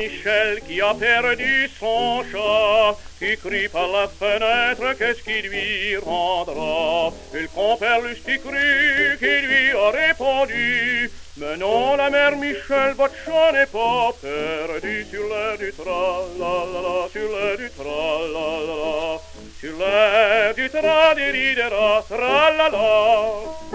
Michel qui a perdu son chat, qui crie par la fenêtre qu'est-ce qui lui rendra. Et le compère Lustigru qui lui a répondu: mais non, la mère Michel, votre chat n'est pas perdu. Sur l'air du tra-la-la-la, sur l'air du tra-la-la-la, sur l'air du tra-di-di-di-ra, tra-la-la.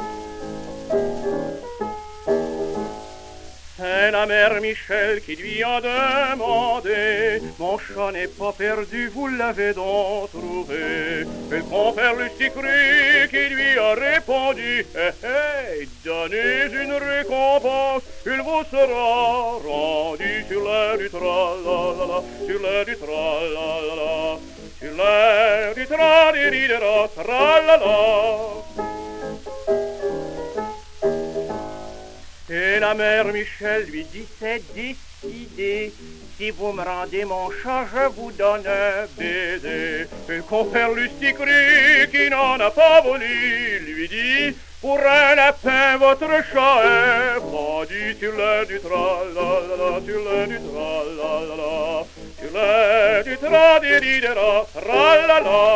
C'est la mère Michel qui lui a demandé: mon chat n'est pas perdu, vous l'avez donc trouvé? Et le compère Lustigru qui lui a répondu: hey, donnez une récompense, il vous sera rendu. Sur l'air du tra-la-la-la, sur l'air du tra-la-la-la, sur l'air du tra-di-di-di-ra, tra-la-la. Et la mère Michel lui dit: c'est décidé, si vous me rendez mon chat, je vous donne un baiser. Et le compère Lustigru, qui n'en a pas voulu, lui dit: pour un lapin, votre chat est vendu. Sur l'air du tra-la-la-la, sur l'air du tra-la-la-la, sur l'air du tra-di-di-di-ra, tra-la-la.